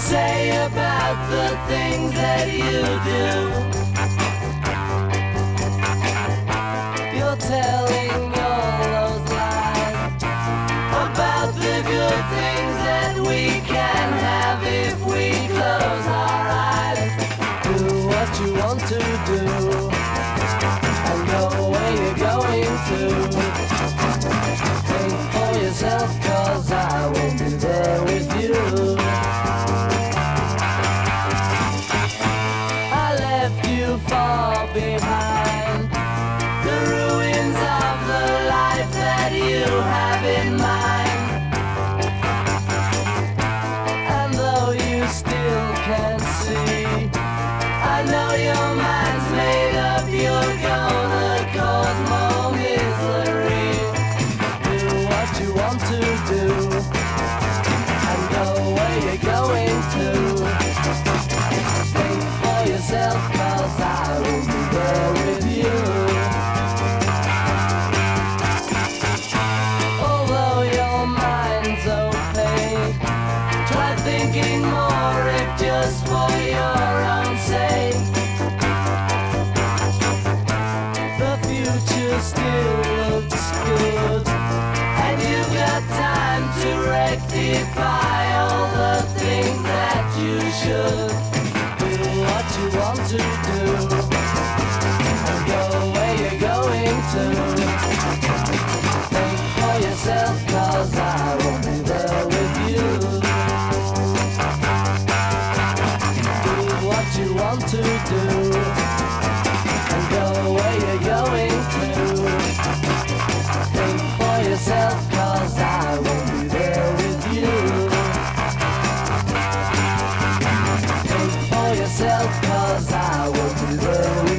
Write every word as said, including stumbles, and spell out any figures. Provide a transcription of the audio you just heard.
say about the things that you do. You're telling all those lies about the good things that we can have if we close our eyes. Do what you want to do and go where you're going to. Think for yourself, cause I won't be there with you. I left you far behind, the ruins of the life that you have in mind. And though you still can't see, I know your mind's made up, you're gonna cause more misery. Do what you want to do and go where you're going to. Think for yourself, cause I will be there with you. Although your mind's opaque, try thinking more if just for your own sake. The future still looks good, and you've got time to rectify all the things that you should. Do what you want to do and go where you're going to. Think for yourself, cause I won't be there with you. Do what you want to do and go where you're going to. Think for yourself, cause I won't be there with you. Think for yourself, cause I won't be there with you.